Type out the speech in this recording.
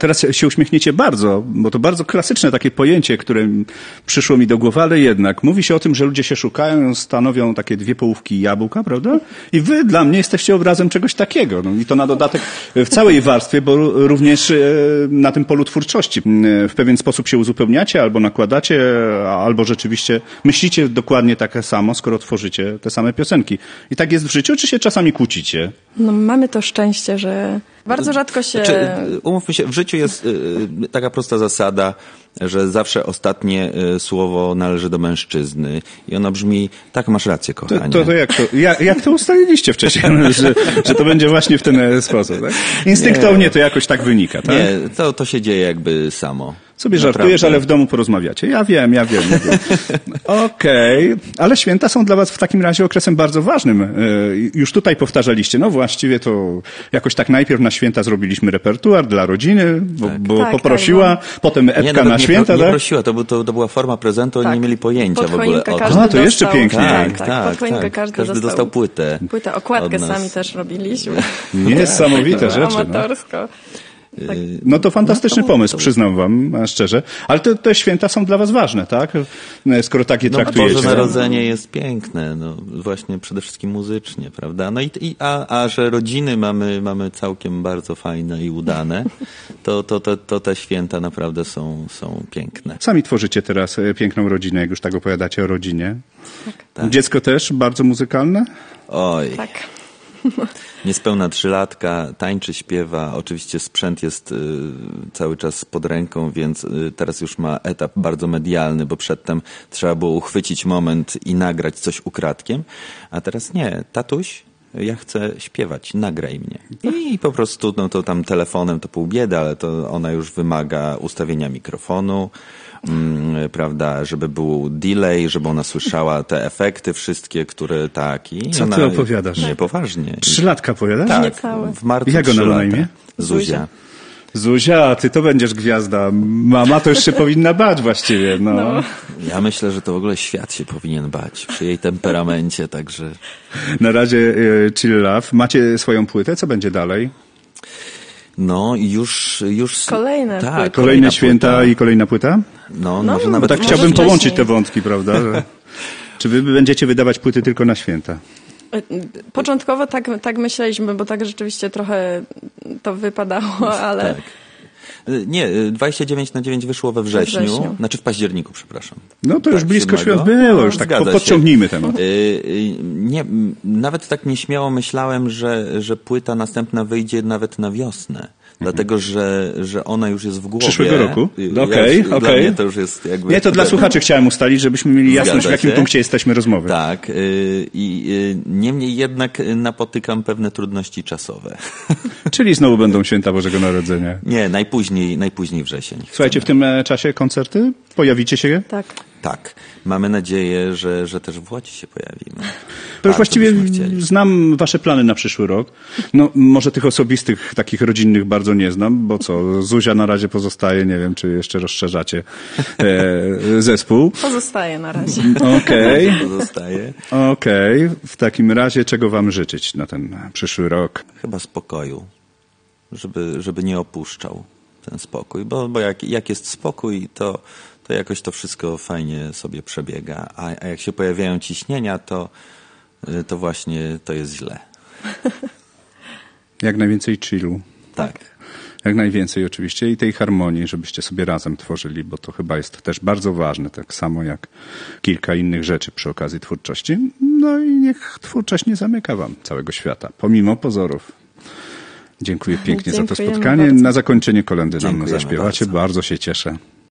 Teraz się uśmiechniecie bardzo, bo to bardzo klasyczne takie pojęcie, które przyszło mi do głowy, ale jednak mówi się o tym, że ludzie się szukają, stanowią takie dwie połówki jabłka, prawda? I wy dla mnie jesteście obrazem czegoś takiego. No i to na dodatek w całej warstwie, bo również na tym polu twórczości. W pewien sposób się uzupełniacie, albo nakładacie, albo rzeczywiście myślicie dokładnie tak samo, skoro tworzycie te same piosenki. I tak jest w życiu, czy się czasami kłócicie? No mamy to szczęście, że bardzo rzadko się... Umówmy się, w życiu jest taka prosta zasada, że zawsze ostatnie słowo należy do mężczyzny i ono brzmi, tak, masz rację, kochanie. To jak to ustaliliście wcześniej, że to będzie właśnie w ten sposób, tak? Instynktownie to jakoś tak wynika, tak? Nie, to się dzieje jakby samo. Sobie żartujesz, ale w domu porozmawiacie. Ja wiem. Okej. Ale święta są dla was w takim razie okresem bardzo ważnym. Już tutaj powtarzaliście, no właściwie to jakoś tak najpierw na święta zrobiliśmy repertuar dla rodziny, bo poprosiła, potem Epka na święta, nie tak? prosiła, to była forma prezentu, oni nie mieli pojęcia w ogóle o tym. To jeszcze piękniej. Tak, każdy dostał płytę. Okładkę sami też robiliśmy. Niesamowite rzeczy. Amatorsko. Tak. No to fantastyczny pomysł, przyznam wam szczerze. Ale te święta są dla was ważne, tak? Skoro tak je traktujecie. Boże Narodzenie jest piękne, no właśnie przede wszystkim muzycznie, prawda? No a że rodziny mamy całkiem bardzo fajne i udane, to te święta naprawdę są piękne. Sami tworzycie teraz piękną rodzinę, jak już tak opowiadacie o rodzinie. Tak. Dziecko też bardzo muzykalne? Oj. Tak. Niespełna 3-latka, tańczy, śpiewa. Oczywiście sprzęt jest cały czas pod ręką, więc teraz już ma etap bardzo medialny, bo przedtem trzeba było uchwycić moment i nagrać coś ukradkiem. A teraz nie. Tatuś, ja chcę śpiewać, nagraj mnie. I po prostu to tam telefonem to pół biedy, ale to ona już wymaga ustawienia mikrofonu, prawda, żeby był delay, żeby ona słyszała te efekty wszystkie, które tak. I co ona, ty opowiadasz? Nie, poważnie. 3-latka powiadasz? Tak, Niecałe. w marcu. Jak ona ma na imię? Zuzia. Zuzia, ty to będziesz gwiazda. Mama to już się powinna bać właściwie. No. Ja myślę, że to w ogóle świat się powinien bać przy jej temperamencie, także... Na razie Chill Love. Macie swoją płytę? Co będzie dalej? No już kolejne tak, płyty. Kolejne święta płyta. I kolejna płyta? No może nawet... Bo tak chciałbym połączyć te wątki, prawda? Czy wy będziecie wydawać płyty tylko na święta? Początkowo tak myśleliśmy, bo tak rzeczywiście trochę to wypadało, ale... Tak. Nie, 29/9 wyszło we wrześniu. Znaczy w październiku, przepraszam. No to już tak, blisko 7. świąt było, już tak podciągnijmy temat. Nie, nawet tak nieśmiało myślałem, że płyta następna wyjdzie nawet na wiosnę. Dlatego, że ona już jest w głowie. Przyszłego roku? Okej. Dla mnie to już jest jakby... Nie, to dla słuchaczy chciałem ustalić, żebyśmy mieli jasność, w jakim punkcie jesteśmy rozmowy. Tak. Niemniej jednak napotykam pewne trudności czasowe. Czyli znowu będą święta Bożego Narodzenia. Nie, najpóźniej wrzesień. Słuchajcie, w tym czasie koncerty? Pojawicie się? Tak. Mamy nadzieję, że też w Łodzi się pojawimy. To już właściwie znam wasze plany na przyszły rok. No, może tych osobistych, takich rodzinnych bardzo nie znam, bo co, Zuzia na razie pozostaje, nie wiem, czy jeszcze rozszerzacie zespół. Pozostaje na razie. Okej. Pozostaje. Okej. W takim razie czego wam życzyć na ten przyszły rok? Chyba spokoju, żeby nie opuszczał ten spokój, bo jak jest spokój, to jakoś to wszystko fajnie sobie przebiega, a jak się pojawiają ciśnienia, to właśnie to jest źle. Jak najwięcej chillu. Tak. Jak najwięcej oczywiście i tej harmonii, żebyście sobie razem tworzyli, bo to chyba jest też bardzo ważne, tak samo jak kilka innych rzeczy przy okazji twórczości. No i niech twórczość nie zamyka wam całego świata, pomimo pozorów. Dziękuję pięknie za to spotkanie. Bardzo. Na zakończenie kolędy nam Dziękujemy zaśpiewacie. bardzo. Bardzo się cieszę.